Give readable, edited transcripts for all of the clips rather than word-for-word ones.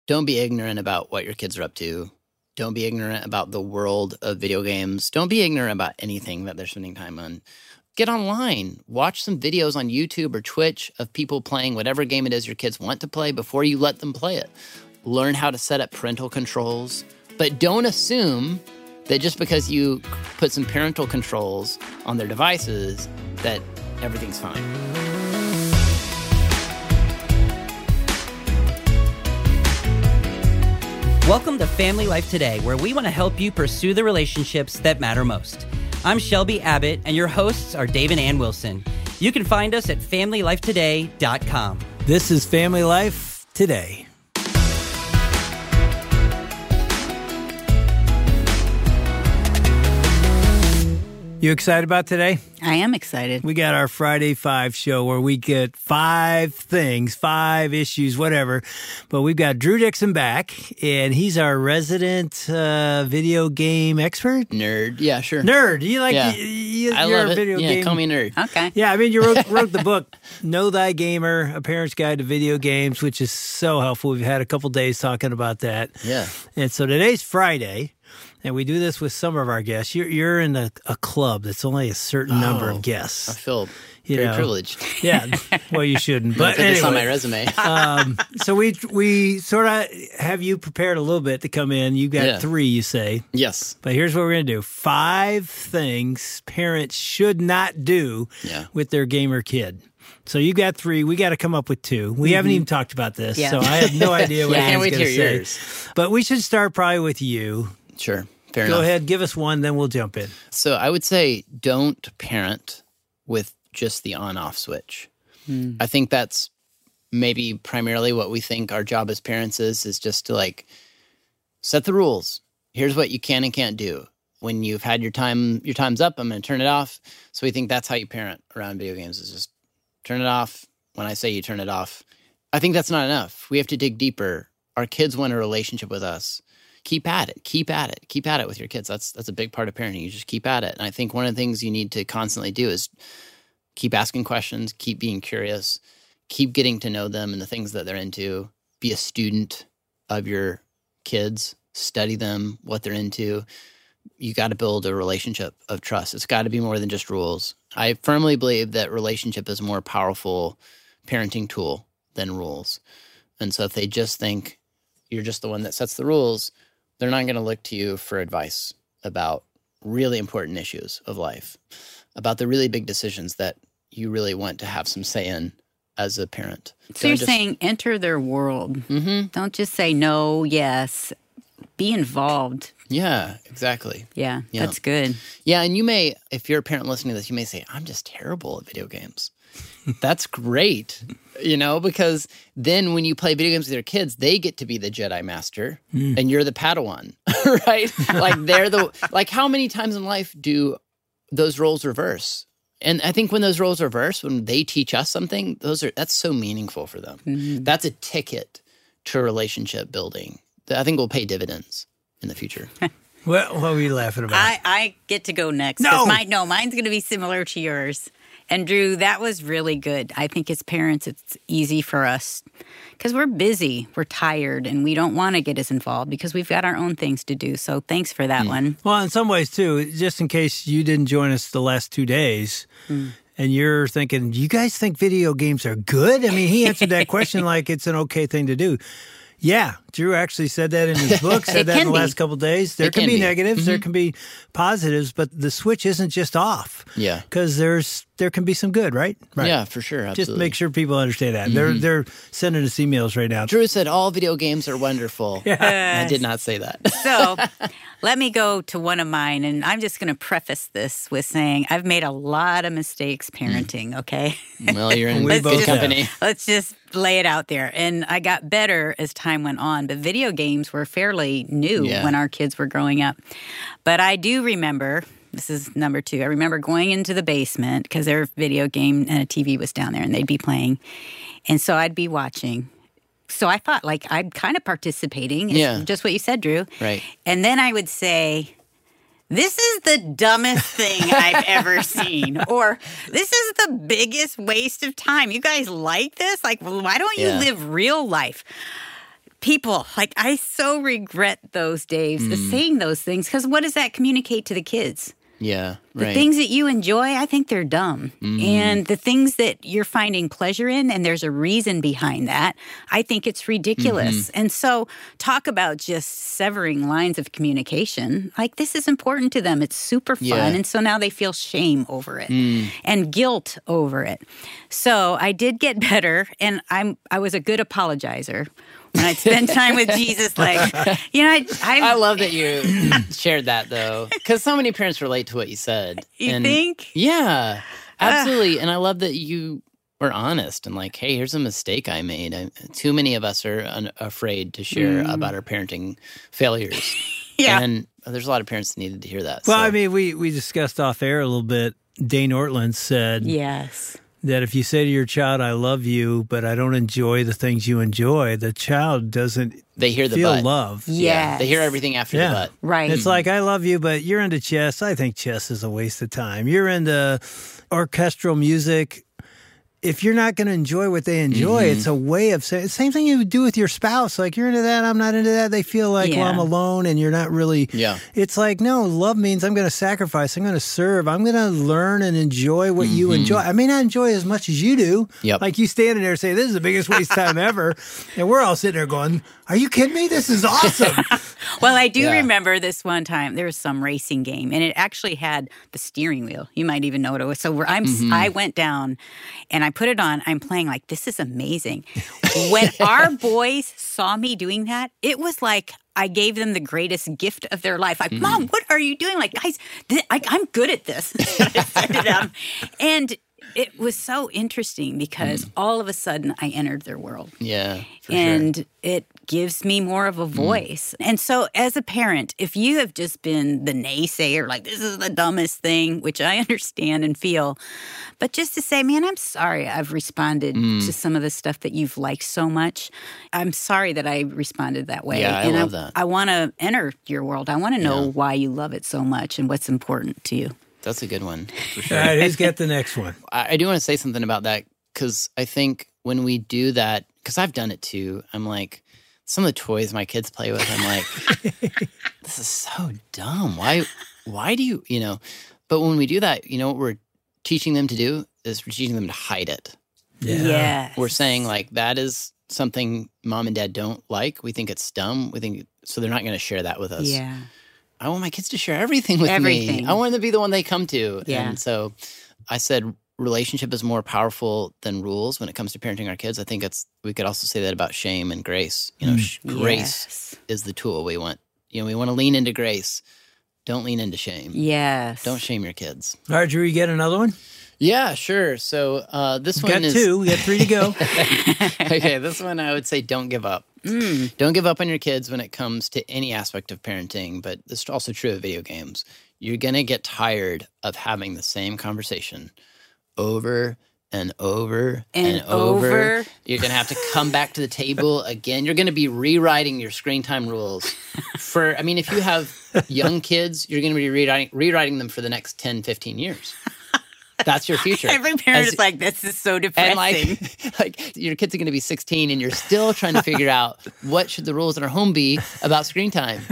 don't be ignorant about what your kids are up to. Don't be ignorant about the world of video games. Don't be ignorant about anything that they're spending time on. Get online. Watch some videos on YouTube or Twitch of people playing whatever game it is your kids want to play before you let them play it. Learn how to set up parental controls. But don't assume that just because you put some parental controls on their devices that everything's fine. Welcome to Family Life Today, where we want to help you pursue the relationships that matter most. I'm Shelby Abbott, and your hosts are Dave and Ann Wilson. You can find us at FamilyLifeToday.com. This is Family Life Today. You excited about today? I am excited. We got our Friday 5 show where we get 5 things, 5 issues, whatever. But we've got Drew Dixon back, and he's our resident video game expert. Nerd. Yeah, sure. Nerd. You like? Yeah. I you're love a it. video Yeah, game. call me nerd. Okay. Yeah, I mean, you wrote the book, Know Thy Gamer, A Parent's Guide to Video Games, which is so helpful. We've had a couple days talking about that. Yeah. And so today's Friday, and we do this with some of our guests. You're in a club that's only a certain number of guests. I feel very privileged. Yeah, well, you shouldn't. But Put this on my anyway, resume. so we sort of have you prepared a little bit to come in. You got 3, you say. Yes. But here's what we're going to do. 5 things parents should not do with their gamer kid. So you got 3. We got to come up with 2. We haven't even talked about this, so I have no idea what can't Anne's wait going to to hear say. yours. But we should start probably with you. Sure. Fair enough. Go ahead, give us one, then we'll jump in. So I would say don't parent with just the on-off switch. I think that's maybe primarily what we think our job as parents is just to set the rules. Here's what you can and can't do. When you've had your time's up, I'm going to turn it off. So we think that's how you parent around video games is just turn it off. When I say you turn it off, I think that's not enough. We have to dig deeper. Our kids want a relationship with us. Keep at it. Keep at it. Keep at it with your kids. That's a big part of parenting. You just keep at it. And I think one of the things you need to constantly do is keep asking questions, keep being curious, keep getting to know them and the things that they're into. Be a student of your kids. Study them, what they're into. You got to build a relationship of trust. It's got to be more than just rules. I firmly believe that relationship is a more powerful parenting tool than rules. And so if they just think you're just the one that sets the rules, they're not going to look to you for advice about really important issues of life, about the really big decisions that you really want to have some say in as a parent. So you're saying enter their world. Mm-hmm. Don't just say no, yes. Be involved. Yeah, exactly. Yeah, that's good. Yeah, and you may, if you're a parent listening to this, you may say, I'm just terrible at video games. That's great, because then when you play video games with your kids, they get to be the Jedi Master and you're the Padawan, right? How many times in life do those roles reverse? And I think when those roles reverse, when they teach us something, that's so meaningful for them. Mm-hmm. That's a ticket to relationship building that I think will pay dividends in the future. What were you laughing about? I get to go next. No! Mine's going to be similar to yours. And Drew, that was really good. I think as parents, it's easy for us because we're busy, we're tired, and we don't want to get as involved because we've got our own things to do. So thanks for that one. Well, in some ways, too, just in case you didn't join us the last 2 days, and you're thinking, you guys think video games are good? I mean, he answered that question like it's an okay thing to do. Yeah, Drew actually said that in his book, said that in the last couple of days. There can be negatives, there can be positives, but the switch isn't just off. Yeah. Because there can be some good, right? Yeah, for sure, absolutely. Just make sure people understand that. They're sending us emails right now. Drew said all video games are wonderful. I did not say that. So let me go to one of mine, and I'm just going to preface this with saying I've made a lot of mistakes parenting, okay? Well, you're in good company. Let's just lay it out there. And I got better as time went on, but video games were fairly new when our kids were growing up. But I do remember, this is number 2, I remember going into the basement because their video game and a TV was down there and they'd be playing. And so I'd be watching. So I thought I'm kind of participating. It's just what you said, Drew. Right. And then I would say, this is the dumbest thing I've ever seen. Or, this is the biggest waste of time. You guys like this? Why don't you live real life? people, like I so regret those days, saying those things, because what does that communicate to the kids? Yeah, The right. things that you enjoy, I think they're dumb. And the things that you're finding pleasure in, and there's a reason behind that, I think it's ridiculous. And so talk about just severing lines of communication. Like, this is important to them. It's super fun. Yeah. And so now they feel shame over it and guilt over it. So I did get better, and I was a good apologizer. When I'd spend time with Jesus, like, you know, I love that you shared that, though, because so many parents relate to what you said. You think? Yeah, absolutely. And I love that you were honest and like, hey, here's a mistake I made. Too many of us are afraid to share about our parenting failures. Yeah. And there's a lot of parents that needed to hear that. Well, so. I mean, we discussed off air a little bit. Dane Ortland said Yes. that if you say to your child, I love you, but I don't enjoy the things you enjoy, the child doesn't they hear the feel but. love. Yeah. They hear everything after the but. Right. It's like, I love you, but you're into chess. I think chess is a waste of time. You're into orchestral music. If you're not going to enjoy what they enjoy, it's a way of saying, same thing you would do with your spouse. Like, you're into that, I'm not into that. They feel like, well, I'm alone, and you're not really. Yeah. It's like, no, love means I'm going to sacrifice. I'm going to serve. I'm going to learn and enjoy what you enjoy. I may not enjoy as much as you do. Yep. Like, you standing there saying, this is the biggest waste of time ever. And we're all sitting there going, are you kidding me? This is awesome. Well, I do remember this one time. There was some racing game, and it actually had the steering wheel. You might even know what it was. So I went down, and I put it on. I'm playing like, this is amazing. When our boys saw me doing that, it was like I gave them the greatest gift of their life. Like, Mom, what are you doing? Like, guys, I'm good at this. I said to them. And it was so interesting because all of a sudden I entered their world. Yeah, for And sure. it gives me more of a voice. And so as a parent, if you have just been the naysayer, like, this is the dumbest thing, which I understand and feel, but just to say, man, I'm sorry I've responded to some of the stuff that you've liked so much. I'm sorry that I responded that way. Yeah, I and love that. I want to enter your world. I want to know why you love it so much and what's important to you. That's a good one, for sure. All right, who's got the next one? I do want to say something about that because I think when we do that, because I've done it too, I'm like, some of the toys my kids play with, I'm like, this is so dumb. Why do you, but when we do that, what we're teaching them to do is we're teaching them to hide it. Yeah. Yes. We're saying like, that is something mom and dad don't like. We think it's dumb. So they're not going to share that with us. Yeah. I want my kids to share everything with Everything. me. I want them to be the one they come to. Yeah. And so I said relationship is more powerful than rules when it comes to parenting our kids. I think we could also say that about shame and grace. Grace is the tool we want. We want to lean into grace. Don't lean into shame. Yes. Don't shame your kids. All right, Drew, you get another one? Yeah, sure. So this one Got is... two. We got three to go. Okay, this one I would say don't give up. Don't give up on your kids when it comes to any aspect of parenting, but this is also true of video games. You're going to get tired of having the same conversation over and over and over. You're going to have to come back to the table again. You're going to be rewriting your screen time rules. If you have young kids, you're going to be rewriting them for the next 10, 15 years. That's your future. Every parent is like, this is so depressing. And like your kids are going to be 16 and you're still trying to figure out what should the rules in our home be about screen time.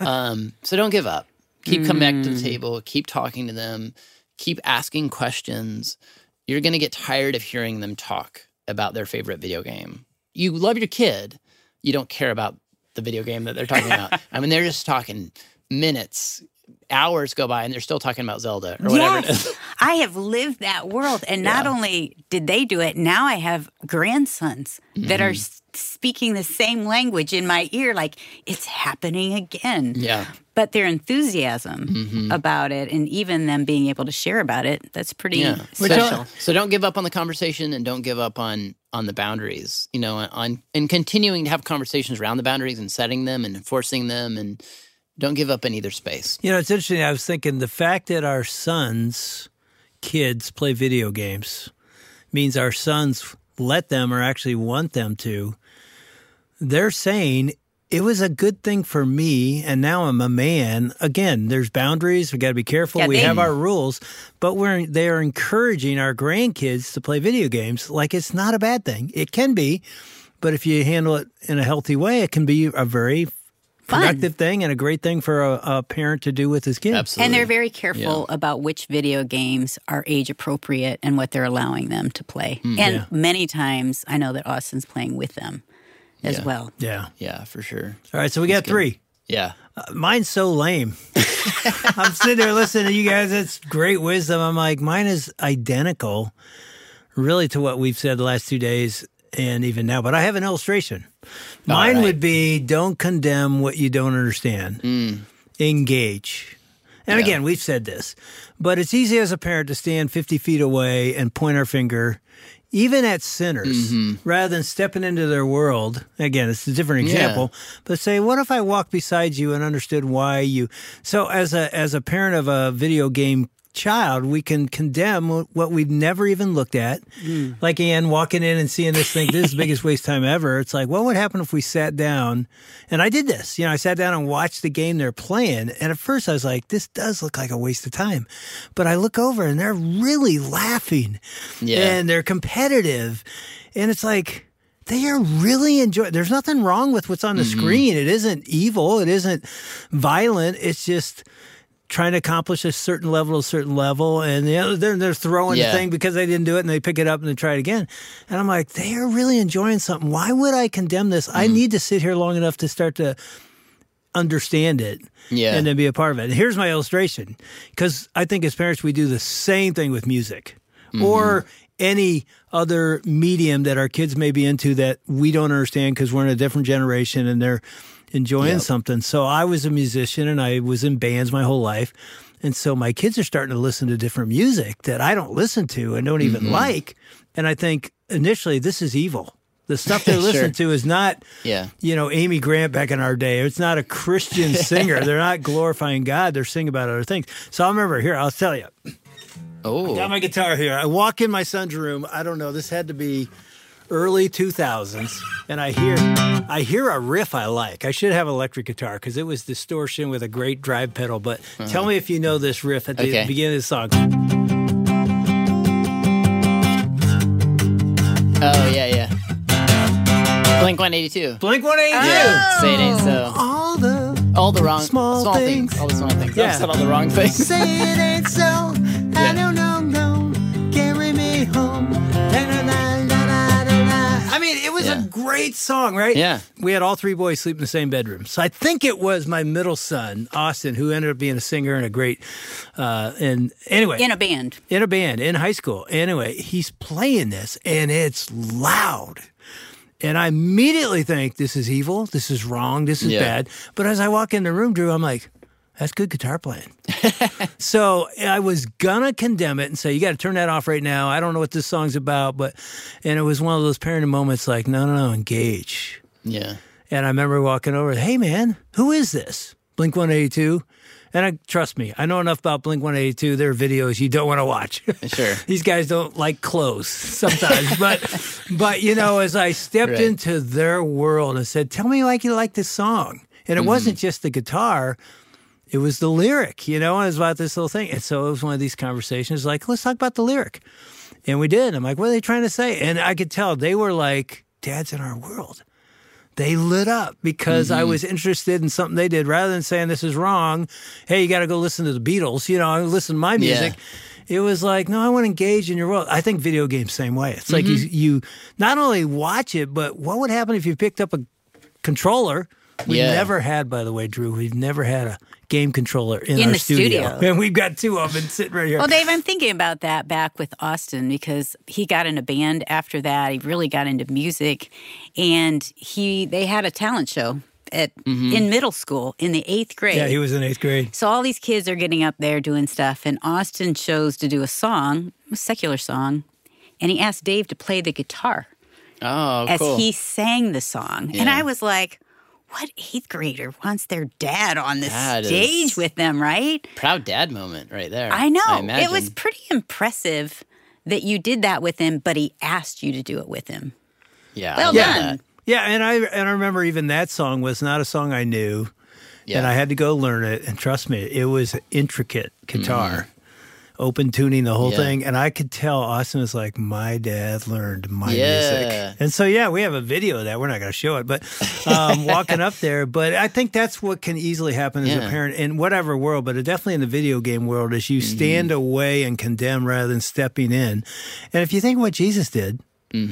So don't give up. Keep coming back to the table. Keep talking to them. Keep asking questions. You're going to get tired of hearing them talk about their favorite video game. You love your kid. You don't care about the video game that they're talking about. They're just talking minutes. Hours go by and they're still talking about Zelda or whatever it is. I have lived that world. And not only did they do it, now I have grandsons that are speaking the same language in my ear, like it's happening again. Yeah. But their enthusiasm about it and even them being able to share about it, that's pretty special. So don't give up on the conversation and don't give up on the boundaries, and continuing to have conversations around the boundaries and setting them and enforcing them, and don't give up in either space. It's interesting. I was thinking the fact that our sons' kids play video games means our sons let them or actually want them to. They're saying, it was a good thing for me, and now I'm a man. Again, there's boundaries. We got to be careful. We have our rules. But they are encouraging our grandkids to play video games like it's not a bad thing. It can be. but if you handle it in a healthy way, it can be a very productive thing and a great thing for a parent to do with his kids. Absolutely. And they're very careful about which video games are age appropriate and what they're allowing them to play. And many times I know that Austin's playing with them as well. Yeah. Yeah, for sure. All right, so we got 3. Yeah. Mine's so lame. I'm sitting there listening to you guys. It's great wisdom. I'm like, mine is identical really to what we've said the last 2 days and even now. But I have an illustration. Mine would be don't condemn what you don't understand. Engage. And again, we've said this. But it's easy as a parent to stand 50 feet away and point our finger even at sinners, rather than stepping into their world. Again, it's a different example, but say, what if I walked beside you and understood why you... So as a parent of a video game child, we can condemn what we've never even looked at. Like Ann walking in and seeing this thing, this is the biggest waste of time ever. It's like, what would happen if we sat down? And I did this. I sat down and watched the game they're playing. And at first I was like, this does look like a waste of time. But I look over and they're really laughing. And they're competitive. And it's like, they are really enjoying. There's nothing wrong with what's on the screen. It isn't evil. It isn't violent. It's just trying to accomplish a certain level, and they're throwing the thing because they didn't do it, and they pick it up and they try it again. And I'm like, they are really enjoying something. Why would I condemn this? I need to sit here long enough to start to understand it and then be a part of it. And here's my illustration, because I think as parents we do the same thing with music or any other medium that our kids may be into that we don't understand because we're in a different generation and they're enjoying something. So I was a musician and I was in bands my whole life. And so my kids are starting to listen to different music that I don't listen to and don't even like. And I think initially this is evil. The stuff they're listening to is not, Amy Grant back in our day. It's not a Christian singer. They're not glorifying God. They're singing about other things. So I remember here, I'll tell you. I got my guitar here. I walk in my son's room. I don't know. This had to be early 2000s, and I hear a riff I like. I should have an electric guitar because it was distortion with a great drive pedal, but tell me if you know this riff at the beginning of the song. Oh, yeah. Blink-182. Blink-182. Yeah, say it ain't so. All the wrong small things. All the small things. I've said all the wrong things. Say it ain't so. I don't know. Carry me home. I mean, it was a great song, right? Yeah. We had all 3 boys sleep in the same bedroom. So I think it was my middle son, Austin, who ended up being a singer and a great, and anyway. In a band. In high school. Anyway, he's playing this and it's loud. And I immediately think this is evil, this is wrong, this is bad. But as I walk in the room, Drew, I'm like, that's good guitar playing. So I was going to condemn it and say, you got to turn that off right now. I don't know what this song's about. And it was one of those parenting moments like, no, engage. Yeah. And I remember walking over, hey, man, who is this? Blink-182. And trust me, I know enough about Blink-182. There are videos you don't want to watch. Sure. These guys don't like clothes sometimes. but as I stepped into their world and said, tell me like you like this song. And it wasn't just the guitar. It was the lyric, and it was about this little thing. And so it was one of these conversations like, let's talk about the lyric. And we did. I'm like, what are they trying to say? And I could tell they were like, Dad's in our world. They lit up because I was interested in something they did. Rather than saying this is wrong, hey, you got to go listen to the Beatles, listen to my music. Yeah. It was like, no, I want to engage in your world. I think video games same way. It's like you not only watch it, but what would happen if you picked up a controller? We've never had, by the way, Drew, we've never had a game controller in our studio. And we've got 2 of them sitting right here. Well, Dave, I'm thinking about that back with Austin because he got in a band after that. He really got into music. And they had a talent show in middle school in the 8th grade. Yeah, he was in 8th grade. So all these kids are getting up there doing stuff. And Austin chose to do a secular song. And he asked Dave to play the guitar. Oh, as cool. he sang the song. Yeah. And I was like, what 8th grader wants their dad on the stage with them, right? Proud dad moment right there. I know. It was pretty impressive that you did that with him, but he asked you to do it with him. Yeah. Well done. Yeah, and I remember even that song was not a song I knew, and I had to go learn it. And trust me, it was intricate guitar. open tuning the whole Yeah. thing. And I could tell Austin was like, my dad learned my Yeah. music. And so, we have a video of that. We're not going to show it, but walking up there. But I think that's what can easily happen as a parent in whatever world, but definitely in the video game world, is you stand away and condemn rather than stepping in. And if you think what Jesus did,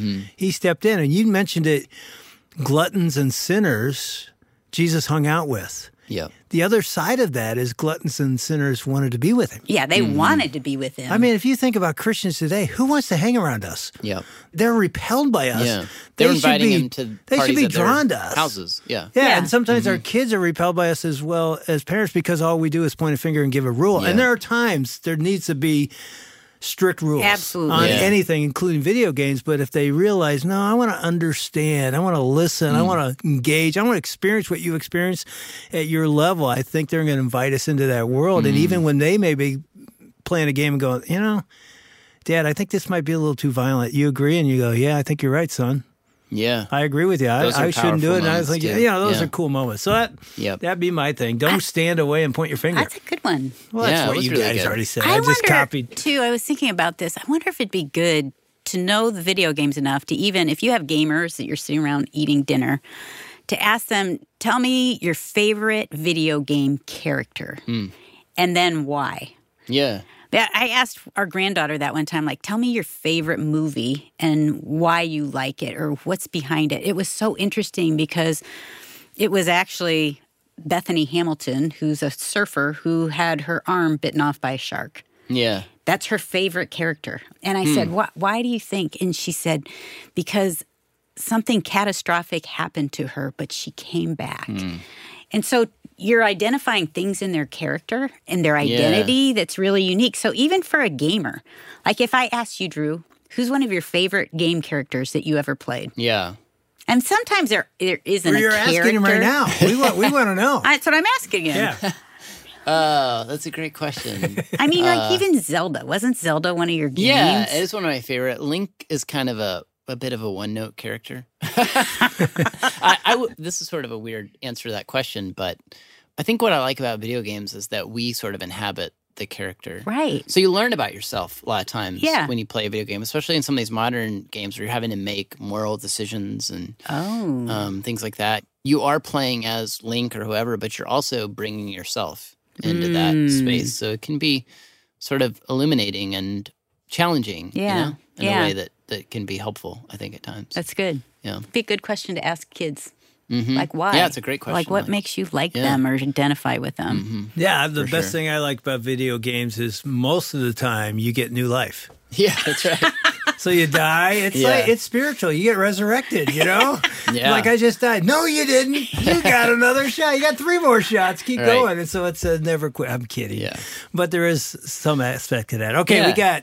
he stepped in. And you mentioned it, gluttons and sinners Jesus hung out with. Yeah. The other side of that is gluttons and sinners wanted to be with him. Yeah, they wanted to be with him. I mean, if you think about Christians today, who wants to hang around us? Yeah. They're repelled by us. Yeah. They're inviting him to They should parties be at their drawn to us. houses. Yeah. Yeah, Yeah. and sometimes our kids are repelled by us as well as parents because all we do is point a finger and give a rule. Yeah. And there are times there needs to be strict rules Absolutely. on Yeah. anything, including video games. But if they realize, no, I want to understand, I want to listen, I want to engage, I want to experience what you experience at your level, I think they're going to invite us into that world. And even when they may be playing a game and going, Dad, I think this might be a little too violent. You agree? And you go, yeah, I think you're right, son. Yeah. I agree with you. Those are I shouldn't do it. And I was powerful like, moments, those too. are cool moments. So that'd be my thing. Don't stand away and point your finger. That's a good one. Well, that's Yeah, it what was you really guys good. already said. I I just wonder, copied. too, I was thinking about this. I wonder if it'd be good to know the video games enough to even, if you have gamers that you're sitting around eating dinner, to ask them, tell me your favorite video game character and then why. Yeah. I asked our granddaughter that one time, like, tell me your favorite movie and why you like it or what's behind it. It was so interesting because it was actually Bethany Hamilton, who's a surfer who had her arm bitten off by a shark. Yeah. That's her favorite character. And I said, why do you think? And she said, because something catastrophic happened to her, but she came back. And so you're identifying things in their character and their identity that's really unique. So even for a gamer, like if I asked you, Drew, who's one of your favorite game characters that you ever played? Yeah. And sometimes there isn't Well, a you're character. asking him right now. We want to know. That's what I'm asking him. Yeah. Oh, that's a great question. I mean, like even Zelda. Wasn't Zelda one of your games? Yeah, it is one of my favorite. Link is kind of a bit of a one-note character. This is sort of a weird answer to that question, but I think what I like about video games is that we sort of inhabit the character. Right. So you learn about yourself a lot of times Yeah. when you play a video game, especially in some of these modern games where you're having to make moral decisions and things like that. You are playing as Link or whoever, but you're also bringing yourself into that space. So it can be sort of illuminating and challenging, Yeah. in a way that can be helpful, I think, at times. That's good. Yeah. Be a good question to ask kids. Like why? Yeah, it's a great question. Like what makes you like them or identify with them? Yeah, the best sure. thing I like about video games is most of the time you get new life. Yeah, that's right. So you die. It's Yeah. like it's spiritual. You get resurrected. Yeah. Like I just died. No, you didn't. You got another shot. You got 3 more shots. Keep Right. going. And so it's a never quit. I'm kidding. Yeah. But there is some aspect to that. Okay, we got.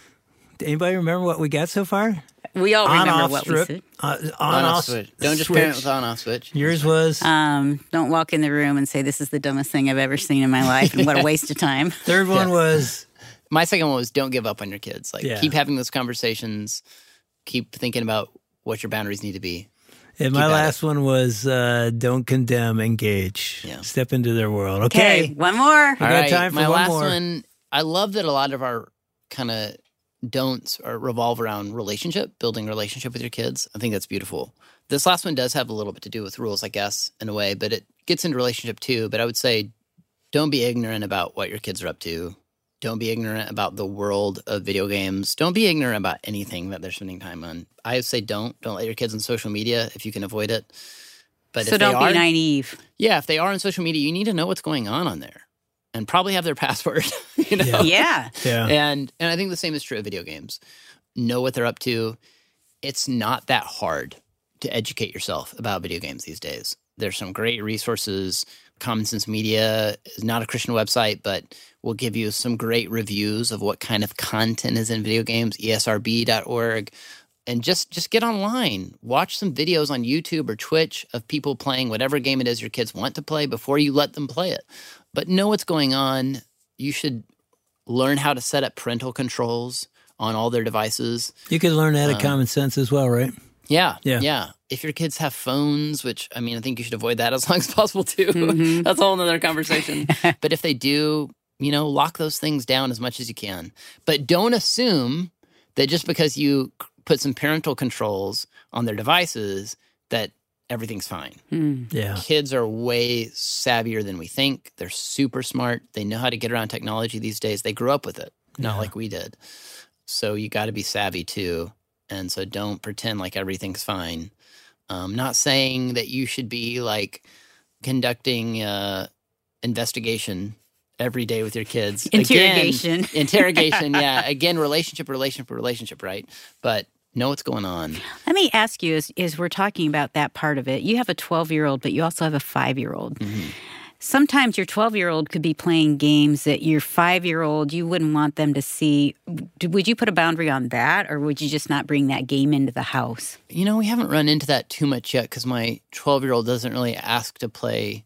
Anybody remember what we got so far? We all remember On-off what strip. we said. On-off switch. Don't just parent with on-off switch. Yours was Don't walk in the room and say, this is the dumbest thing I've ever seen in my life and what a waste of time. third one was My second one was don't give up on your kids. Like, Yeah. keep having those conversations. Keep thinking about what your boundaries need to be. and my at last one was don't condemn, engage. Yeah. Step into their world. Okay, Okay. one more. All got right, time for my one last more. one. I love that a lot of our kind of don'ts or revolve around building relationship with your kids. I think that's beautiful. This last one does have a little bit to do with rules, I guess, in a way, but it gets into relationship too. But I would say don't be ignorant about what your kids are up to. Don't be ignorant about the world of video games. Don't be ignorant about anything that they're spending time on. I would say don't let your kids on social media if you can avoid it. But So if they don't are, be naive. yeah, if they are on social media, you need to know what's going on there and probably have their password, Yeah. Yeah. And I think the same is true of video games. Know what they're up to. It's not that hard to educate yourself about video games these days. There's some great resources. Common Sense Media is not a Christian website, but will give you some great reviews of what kind of content is in video games, esrb.org. And just get online. Watch some videos on YouTube or Twitch of people playing whatever game it is your kids want to play before you let them play it. But know what's going on. You should learn how to set up parental controls on all their devices. You could learn that at Common Sense as well, right? Yeah. Yeah. If your kids have phones, which, I mean, I think you should avoid that as long as possible too. That's a whole nother conversation. But if they do, lock those things down as much as you can. But don't assume that just because you put some parental controls on their devices that everything's fine. Yeah. Kids are way savvier than we think. They're super smart. They know how to get around technology these days. They grew up with it, not like we did. So you got to be savvy too. And so don't pretend like everything's fine. Not saying that you should be like conducting investigation every day with your kids. Interrogation. Interrogation, yeah. Again, relationship, right? But know what's going on. Let me ask you, as we're talking about that part of it, you have a 12-year-old, but you also have a 5-year-old. Mm-hmm. Sometimes your 12-year-old could be playing games that your 5-year-old, you wouldn't want them to see. Would you put a boundary on that, or would you just not bring that game into the house? We haven't run into that too much yet because my 12-year-old doesn't really ask to play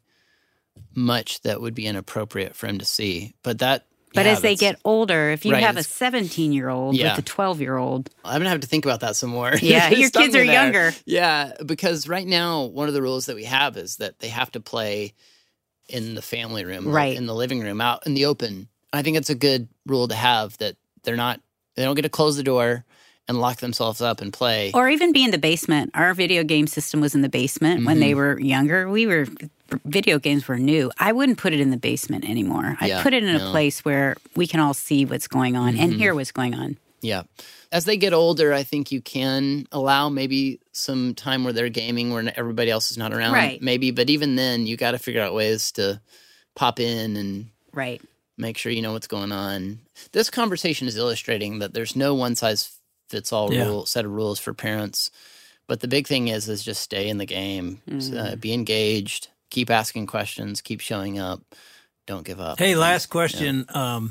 much that would be inappropriate for him to see. But as they get older, if you have a 17-year-old with a 12-year-old. I'm going to have to think about that some more. Yeah, your kids are younger. Yeah, because right now, one of the rules that we have is that they have to play in the family room, right, in the living room, out in the open. I think it's a good rule to have that they don't get to close the door and lock themselves up and play. Or even be in the basement. Our video game system was in the basement when they were younger. Video games were new. I wouldn't put it in the basement anymore. I'd put it in a place where we can all see what's going on and hear what's going on. Yeah. As they get older, I think you can allow maybe some time where they're gaming where everybody else is not around. Right. Maybe, but even then, you got to figure out ways to pop in and make sure you know what's going on. This conversation is illustrating that there's no one-size-fits-all set of rules for parents. But the big thing is just stay in the game, be engaged, keep asking questions, keep showing up, don't give up. Hey, last question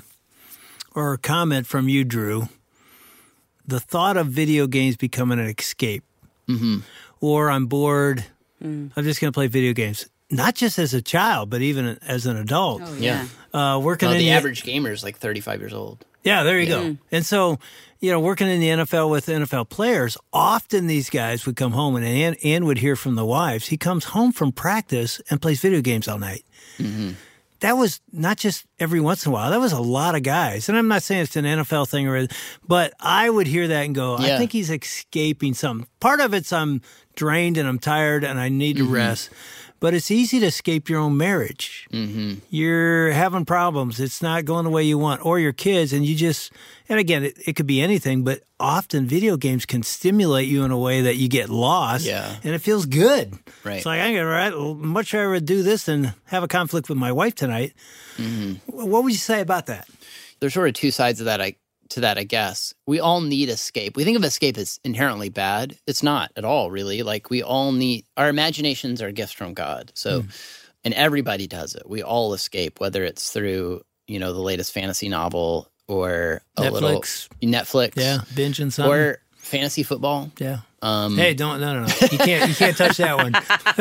or a comment from you, Drew. The thought of video games becoming an escape, or I'm bored, I'm just going to play video games. Not just as a child, but even as an adult. Oh, yeah. The average gamer is like 35 years old. Yeah, there you go. And so, working in the NFL with NFL players, often these guys would come home, and Ann would hear from the wives. He comes home from practice and plays video games all night. Mm-hmm. That was not just every once in a while. That was a lot of guys. And I'm not saying it's an NFL thing, but I would hear that and go, I think he's escaping something. Part of it's I'm drained and I'm tired and I need to rest. But it's easy to escape your own marriage. Mm-hmm. You're having problems. It's not going the way you want. Or your kids, and and again, it could be anything, but often video games can stimulate you in a way that you get lost. Yeah. And it feels good. Right. It's like, I'd much rather do this than have a conflict with my wife tonight. Mm-hmm. What would you say about that? There's sort of two sides of that, I guess. We all need escape. We think of escape as inherently bad. It's not at all, really. Like, we all need – our imaginations are gifts from God. So, and everybody does it. We all escape, whether it's through, the latest fantasy novel or Netflix. Yeah, binging something. Or fantasy football. Yeah. Hey, no. You can't touch that one.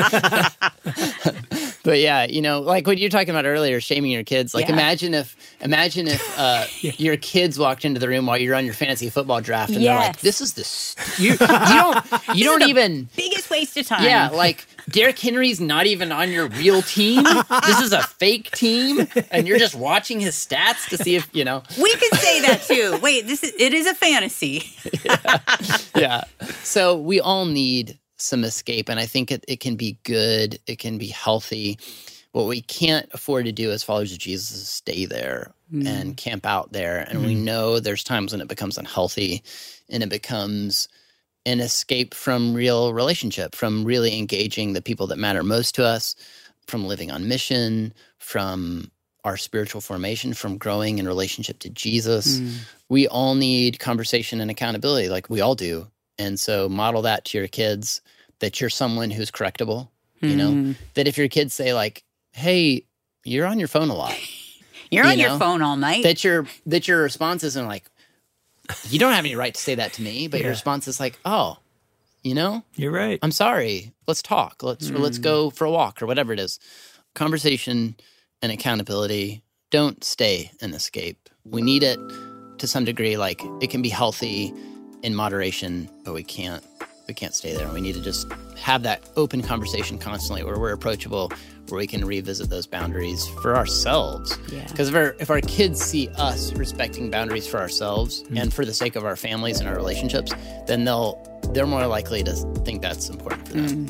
But yeah, like what you're talking about earlier, shaming your kids. Like imagine if your kids walked into the room while you're on your fantasy football draft and they're like, "This is you don't even biggest waste of time." Yeah, like Derrick Henry's not even on your real team. This is a fake team, and you're just watching his stats to see if We could say that too. Wait, it is a fantasy. Yeah. So we all need some escape, and I think it can be good. It can be healthy. What we can't afford to do as followers of Jesus is stay there and camp out there. And we know there's times when it becomes unhealthy and it becomes an escape from real relationship, from really engaging the people that matter most to us, from living on mission, from our spiritual formation, from growing in relationship to Jesus. We all need conversation and accountability, like we all do. And so model that to your kids, that you're someone who's correctable, that if your kids say like, "Hey, you're on your phone a lot. You're on your phone all night." That your response isn't like, "You don't have any right to say that to me," but your response is like, "Oh, you're right. I'm sorry. Let's talk. Let's go for a walk," or whatever it is. Conversation and accountability. Don't stay and escape. We need it to some degree. Like, it can be healthy in moderation, but we can't stay there. We need to just have that open conversation constantly where we're approachable, where we can revisit those boundaries for ourselves. Because if our kids see us respecting boundaries for ourselves and for the sake of our families and our relationships, then they're more likely to think that's important for them.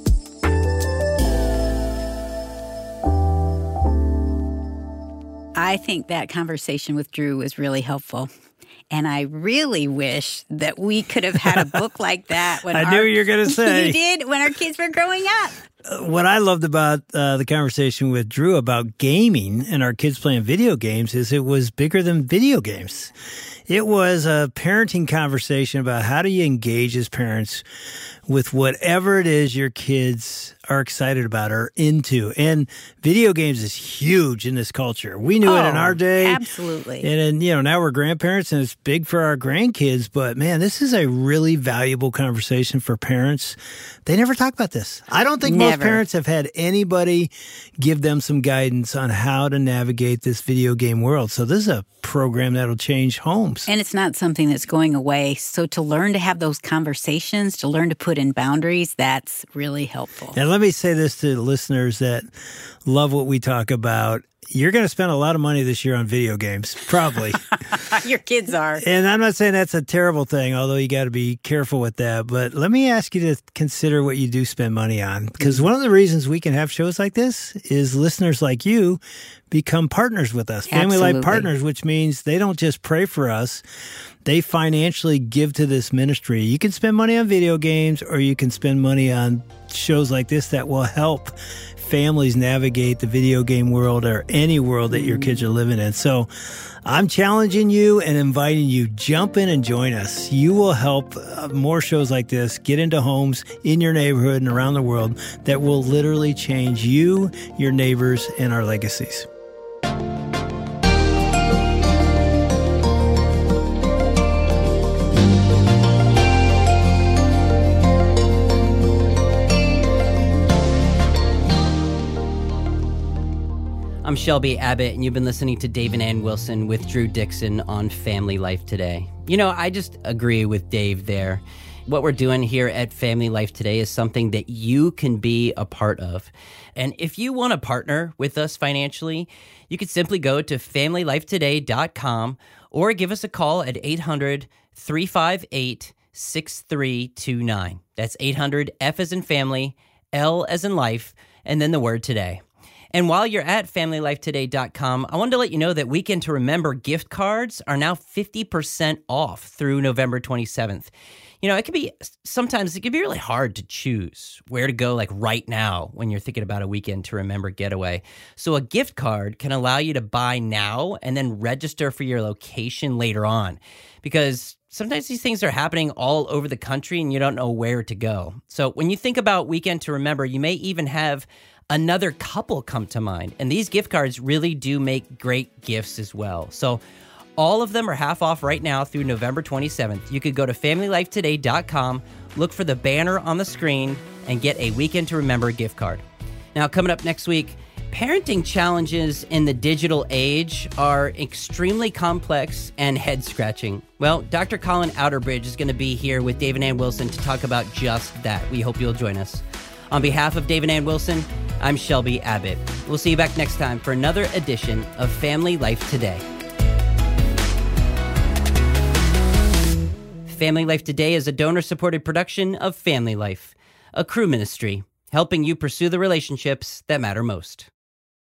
I think that conversation with Drew was really helpful. And I really wish that we could have had a book like that when I knew you were going to say. You did, when our kids were growing up. What I loved about the conversation with Drew about gaming and our kids playing video games is it was bigger than video games. It was a parenting conversation about how do you engage as parents with whatever it is your kids are excited about or into. And video games is huge in this culture. We knew it in our day. Absolutely. And then, now we're grandparents and it's big for our grandkids. But man, this is a really valuable conversation for parents. They never talk about this. I don't think most parents have had anybody give them some guidance on how to navigate this video game world. So this is a program that'll change homes. And it's not something that's going away. So to learn to have those conversations, to learn to put in boundaries, that's really helpful. And let me say this to listeners that love what we talk about. You're going to spend a lot of money this year on video games, probably. Your kids are. And I'm not saying that's a terrible thing, although you got to be careful with that. But let me ask you to consider what you do spend money on. Because one of the reasons we can have shows like this is listeners like you become partners with us, Family Life Partners, which means they don't just pray for us. They financially give to this ministry. You can spend money on video games or you can spend money on shows like this that will help families navigate the video game world or any world that your kids are living in. So I'm challenging you and inviting you, jump in and join us. You will help more shows like this get into homes in your neighborhood and around the world that will literally change you, your neighbors, and our legacies. I'm Shelby Abbott, and you've been listening to Dave and Ann Wilson with Drew Dixon on Family Life Today. I just agree with Dave there. What we're doing here at Family Life Today is something that you can be a part of. And if you want to partner with us financially, you can simply go to FamilyLifeToday.com or give us a call at 800-358-6329. That's 800-F as in family, L as in life, and then the word today. And while you're at FamilyLifeToday.com, I wanted to let you know that Weekend to Remember gift cards are now 50% off through November 27th. Sometimes it can be really hard to choose where to go right now when you're thinking about a Weekend to Remember getaway. So a gift card can allow you to buy now and then register for your location later on, because sometimes these things are happening all over the country and you don't know where to go. So when you think about Weekend to Remember, you may even have another couple come to mind. And these gift cards really do make great gifts as well. So all of them are half off right now through November 27th. You could go to FamilyLifeToday.com, look for the banner on the screen, and get a Weekend to Remember gift card. Now, coming up next week, parenting challenges in the digital age are extremely complex and head-scratching. Well, Dr. Colin Outerbridge is going to be here with Dave and Ann Wilson to talk about just that. We hope you'll join us. On behalf of Dave and Ann Wilson, I'm Shelby Abbott. We'll see you back next time for another edition of Family Life Today. Family Life Today is a donor-supported production of Family Life, a Cru ministry, helping you pursue the relationships that matter most.